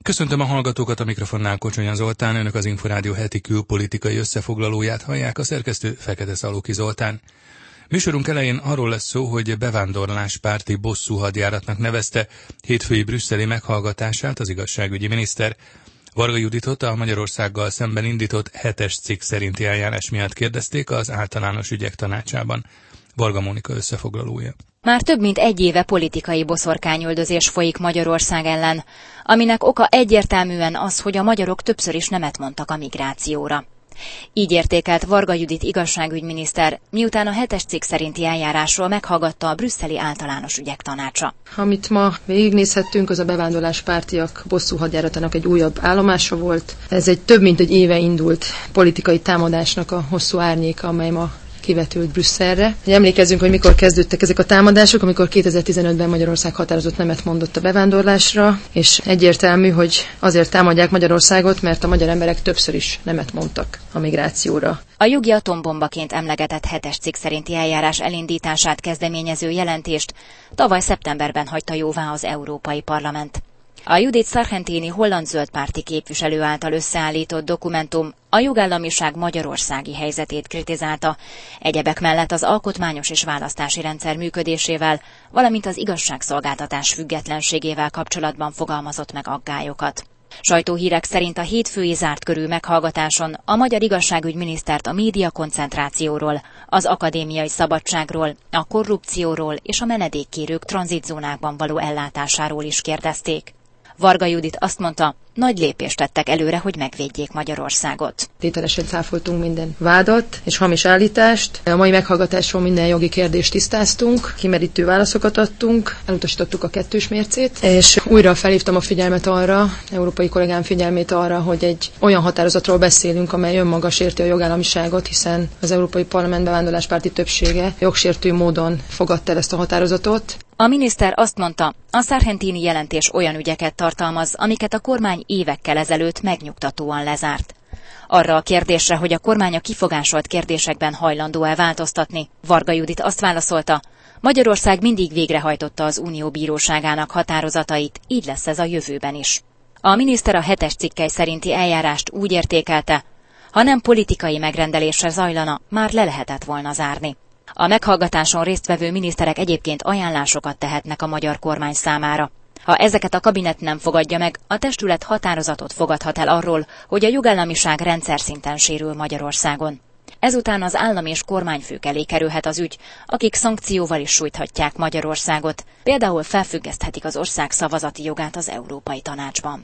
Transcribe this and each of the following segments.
Köszöntöm a hallgatókat, a mikrofonnál Kocsonyan Zoltán, önök az Inforádió heti külpolitikai összefoglalóját hallják, a szerkesztő Fekete Szalóki Zoltán. Műsorunk elején arról lesz szó, hogy bevándorláspárti bosszúhadjáratnak nevezte hétfői brüsszeli meghallgatását az igazságügyi miniszter. Varga Juditot a Magyarországgal szemben indított 7-es cikk szerinti eljárás miatt kérdezték az Általános Ügyek Tanácsában. Varga Mónika összefoglalója. Már több mint egy éve politikai boszorkányüldözés folyik Magyarország ellen, aminek oka egyértelműen az, hogy a magyarok többször is nemet mondtak a migrációra. Így értékelt Varga Judit igazságügyminiszter, miután a 7-es cikk szerinti eljárásról meghallgatta a brüsszeli Általános Ügyek Tanácsa. Amit ma végignézhettünk, az a bevándorláspártiak bosszúhadjáratának egy újabb állomása volt. Ez egy több mint egy éve indult politikai támadásnak a hosszú árnyéka, amely ma kivetült Brüsszelre. Emlékezzünk, hogy mikor kezdődtek ezek a támadások, amikor 2015-ben Magyarország határozott nemet mondott a bevándorlásra, és egyértelmű, hogy azért támadják Magyarországot, mert a magyar emberek többször is nemet mondtak a migrációra. A jogi atombombaként emlegetett 7-es cikk szerinti eljárás elindítását kezdeményező jelentést tavaly szeptemberben hagyta jóvá az Európai Parlament. A Judith Sargentini holland zöldpárti képviselő által összeállított dokumentum a jogállamiság magyarországi helyzetét kritizálta, egyebek mellett az alkotmányos és választási rendszer működésével, valamint az igazságszolgáltatás függetlenségével kapcsolatban fogalmazott meg aggályokat. Sajtóhírek szerint a hétfői zárt körű meghallgatáson a magyar igazságügyminisztert a média koncentrációról, az akadémiai szabadságról, a korrupcióról és a menedékkérők tranzitzónákban való ellátásáról is kérdezték. Varga Judit azt mondta, nagy lépést tettek előre, hogy megvédjék Magyarországot. Tételesen cáfoltunk minden vádat és hamis állítást. A mai meghallgatáson minden jogi kérdést tisztáztunk, kimerítő válaszokat adtunk, elutasítottuk a kettős mércét, és újra felhívtam a figyelmet arra, európai kollégám figyelmét arra, hogy egy olyan határozatról beszélünk, amely önmaga sérti a jogállamiságot, hiszen az Európai Parlament bevándorláspárti többsége jogsértő módon fogadta el ezt a határozatot. A miniszter azt mondta, a Sargentini jelentés olyan ügyeket tartalmaz, amiket a kormány évekkel ezelőtt megnyugtatóan lezárt. Arra a kérdésre, hogy a kormány a kifogásolt kérdésekben hajlandó-e változtatni, Varga Judit azt válaszolta, Magyarország mindig végrehajtotta az Unió bíróságának határozatait, így lesz ez a jövőben is. A miniszter a 7-es cikkely szerinti eljárást úgy értékelte, ha nem politikai megrendelésre zajlana, már le lehetett volna zárni. A meghallgatáson résztvevő miniszterek egyébként ajánlásokat tehetnek a magyar kormány számára. Ha ezeket a kabinet nem fogadja meg, a testület határozatot fogadhat el arról, hogy a jogállamiság rendszer szinten sérül Magyarországon. Ezután az állam és kormányfők elé kerülhet az ügy, akik szankcióval is sújthatják Magyarországot, például felfüggeszthetik az ország szavazati jogát az Európai Tanácsban.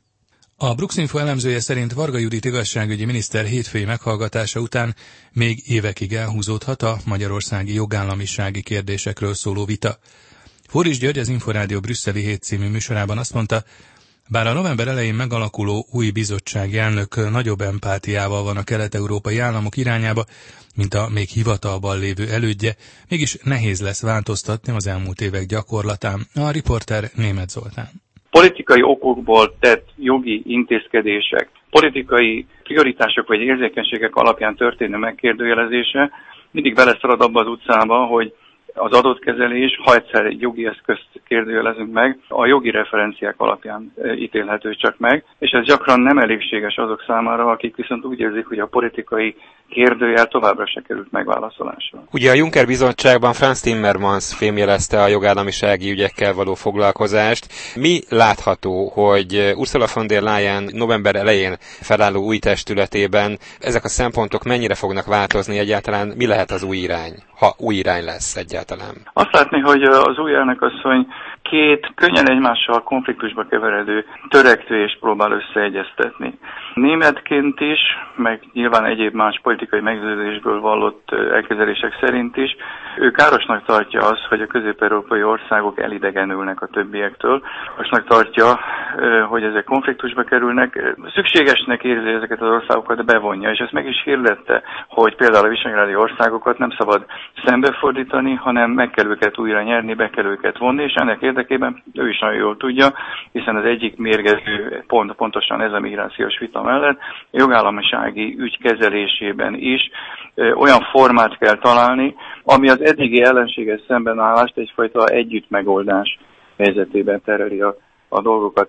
A Bruxinfo elemzője szerint Varga Judit igazságügyi miniszter hétfői meghallgatása után még évekig elhúzódhat a magyarországi jogállamisági kérdésekről szóló vita. Forris György, az Inforádió brüsszeli hét című műsorában azt mondta, bár a november elején megalakuló új bizottsági elnök nagyobb empátiával van a kelet-európai államok irányába, mint a még hivatalban lévő elődje, mégis nehéz lesz változtatni az elmúlt évek gyakorlatán. A riporter Németh Zoltán. Politikai okokból tett jogi intézkedések, politikai prioritások vagy érzékenységek alapján történő megkérdőjelezése mindig beleszalad abba az utcába, hogy az adatkezelés, ha egyszer egy jogi eszközt kérdőjelezünk meg, a jogi referenciák alapján ítélhető csak meg, és ez gyakran nem elégséges azok számára, akik viszont úgy érzik, hogy a politikai kérdőjel továbbra se került megválaszolásra. Ugye a Juncker bizottságban Frans Timmermans fémjelezte a jogállamisági ügyekkel való foglalkozást. Mi látható, hogy Ursula von der Leyen november elején felálló új testületében ezek a szempontok mennyire fognak változni egyáltalán? Mi lehet az új irány, ha új irány lesz egyáltalán? Azt látni, hogy az új elnökasszony két könnyen egymással konfliktusba keveredő törekvést próbál összeegyeztetni. Németként is, meg nyilván egyéb más politikai meggyőződésből vallott elképzelések szerint is, ő károsnak tartja azt, hogy a közép-európai országok elidegenülnek a többiektől. Károsnak tartja, hogy ezek konfliktusba kerülnek. Szükségesnek érzi ezeket az országokat bevonja, és ezt meg is hirdette, hogy például a visegrádi országokat nem szabad szembefordítani, hanem meg kell őket újra nyerni, be kell őket vonni, és ennek érdekében ő is nagyon jól tudja, hiszen az egyik mérgező pont pontosan ez a migrációs vita mellett, a jogállamisági ügy kezelésében is olyan formát kell találni, ami az eddigi ellenséges szembenállást egyfajta együttmegoldás helyzetében tereli a dolgokat.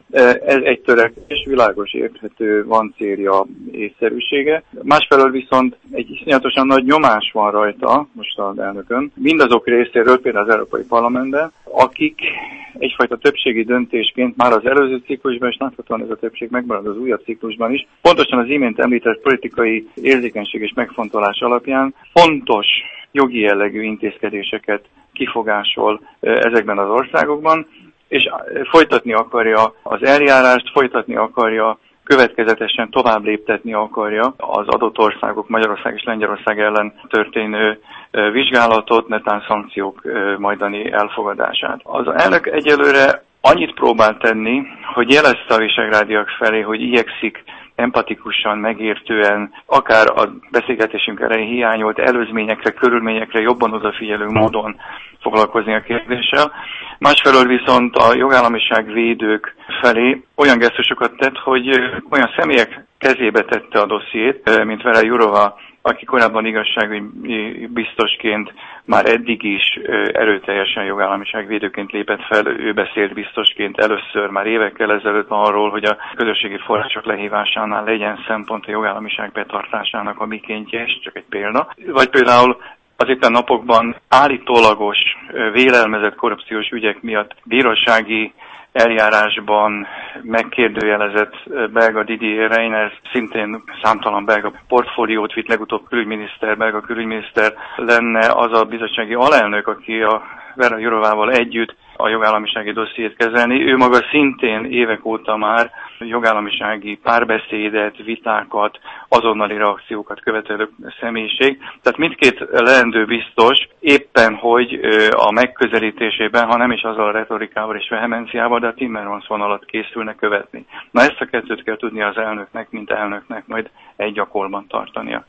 Ez egy törekvés, világos, érthető, van célja, észszerűsége. Másfelől viszont egy iszonyatosan nagy nyomás van rajta, most az elnökön, mindazok részéről, például az Európai Parlamentben, akik egyfajta többségi döntésként már az előző ciklusban, és láthatóan ez a többség megmarad az újabb ciklusban is, pontosan az imént említett politikai érzékenység és megfontolás alapján fontos jogi jellegű intézkedéseket kifogásol ezekben az országokban, és folytatni akarja az eljárást, folytatni akarja, következetesen tovább léptetni akarja az adott országok, Magyarország és Lengyelország ellen történő vizsgálatot, netán szankciók majdani elfogadását. Az elnök egyelőre annyit próbál tenni, hogy jelezte a visegrádiak felé, hogy igyekszik empatikusan, megértően, akár a beszélgetésünk elején hiányolt előzményekre, körülményekre jobban odafigyelő módon foglalkozni a kérdéssel. Másfelől viszont a jogállamiság védők felé olyan gesztusokat tett, hogy olyan személyek kezébe tette a dossziét, mint Vera Jourova, aki korábban igazságügyi biztosként már eddig is erőteljesen jogállamiságvédőként lépett fel. Ő beszélt biztosként először már évekkel ezelőtt arról, hogy a közösségi források lehívásánál legyen szempont a jogállamiság betartásának a mikéntje, és csak egy példa. Vagy például az éppen napokban állítólagos, vélelmezett korrupciós ügyek miatt bírósági eljárásban megkérdőjelezett belga Didier Reynders, szintén számtalan belga portfóliót vitt, legutóbb belga külügyminiszter lenne az a bizottsági alelnök, aki a Vera Jourovával együtt a jogállamisági dossziét kezelni. Ő maga szintén évek óta már jogállamisági párbeszédet, vitákat, azonnali reakciókat követelő személyiség. Tehát mindkét leendő biztos éppen, hogy a megközelítésében, ha nem is azzal a retorikával és vehemenciával, de a Timmermans vonalat készülne követni. Na ezt a kettőt kell tudnia az elnöknek, mint elnöknek majd egy gyakorban tartania.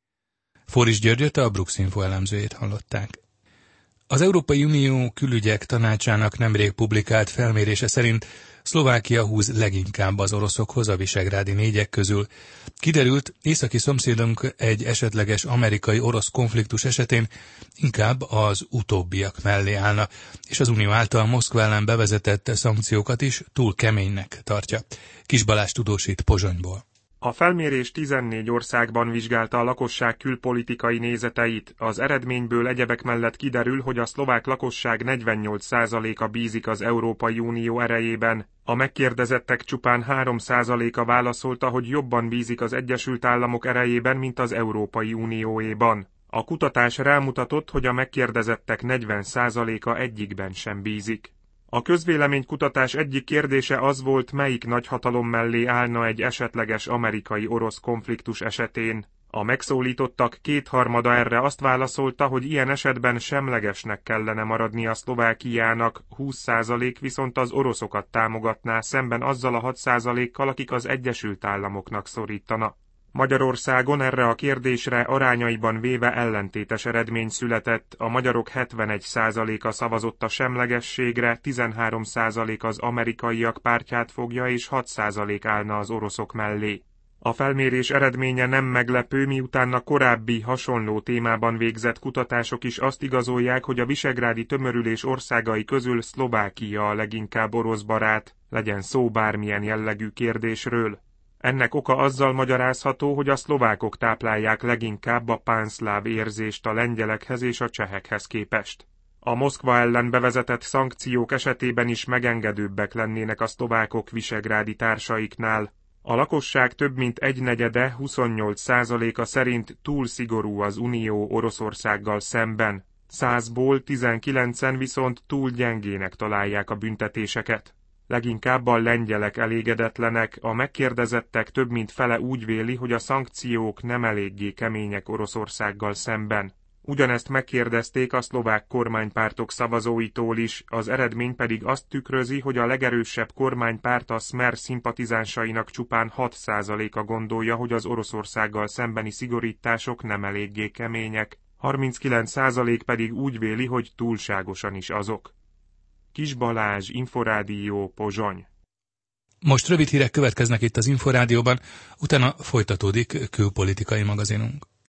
Forris Györgyöt, a Brooks-Info elemzőjét hallották. Az Európai Unió külügyek tanácsának nemrég publikált felmérése szerint Szlovákia húz leginkább az oroszokhoz a visegrádi négyek közül. Kiderült, északi szomszédunk egy esetleges amerikai-orosz konfliktus esetén inkább az utóbbiak mellé állna, és az Unió által Moszkva ellen bevezetett szankciókat is túl keménynek tartja. Kis Balázs tudósít Pozsonyból. A felmérés 14 országban vizsgálta a lakosság külpolitikai nézeteit. Az eredményből egyebek mellett kiderül, hogy a szlovák lakosság 48%-a bízik az Európai Unió erejében. A megkérdezettek csupán 3%-a válaszolta, hogy jobban bízik az Egyesült Államok erejében, mint az Európai Unióéban. A kutatás rámutatott, hogy a megkérdezettek 40%-a egyikben sem bízik. A közvéleménykutatás egyik kérdése az volt, melyik nagyhatalom mellé állna egy esetleges amerikai-orosz konfliktus esetén. A megszólítottak kétharmada erre azt válaszolta, hogy ilyen esetben semlegesnek kellene maradnia Szlovákiának, 20% viszont az oroszokat támogatná szemben azzal a 6%-kal, akik az Egyesült Államoknak szorítana. Magyarországon erre a kérdésre arányaiban véve ellentétes eredmény született, a magyarok 71%-a szavazott a semlegességre, 13% az amerikaiak pártját fogja és 6% állna az oroszok mellé. A felmérés eredménye nem meglepő, miután a korábbi hasonló témában végzett kutatások is azt igazolják, hogy a visegrádi tömörülés országai közül Szlovákia a leginkább orosz barát, legyen szó bármilyen jellegű kérdésről. Ennek oka azzal magyarázható, hogy a szlovákok táplálják leginkább a pánszláv érzést a lengyelekhez és a csehekhez képest. A Moszkva ellen bevezetett szankciók esetében is megengedőbbek lennének a szlovákok visegrádi társaiknál. A lakosság több mint egynegyede, 28%-a szerint túl szigorú az Unió Oroszországgal szemben. 100-ból 19-en viszont túl gyengének találják a büntetéseket. Leginkább a lengyelek elégedetlenek, a megkérdezettek több mint fele úgy véli, hogy a szankciók nem eléggé kemények Oroszországgal szemben. Ugyanezt megkérdezték a szlovák kormánypártok szavazóitól is, az eredmény pedig azt tükrözi, hogy a legerősebb kormánypárt a Smer szimpatizánsainak csupán 6%-a gondolja, hogy az Oroszországgal szembeni szigorítások nem eléggé kemények, 39% pedig úgy véli, hogy túlságosan is azok. Kis Balázs, Inforádió, Pozsony. Most rövid hírek következnek itt az Inforádióban, utána folytatódik külpolitikai magazinunk.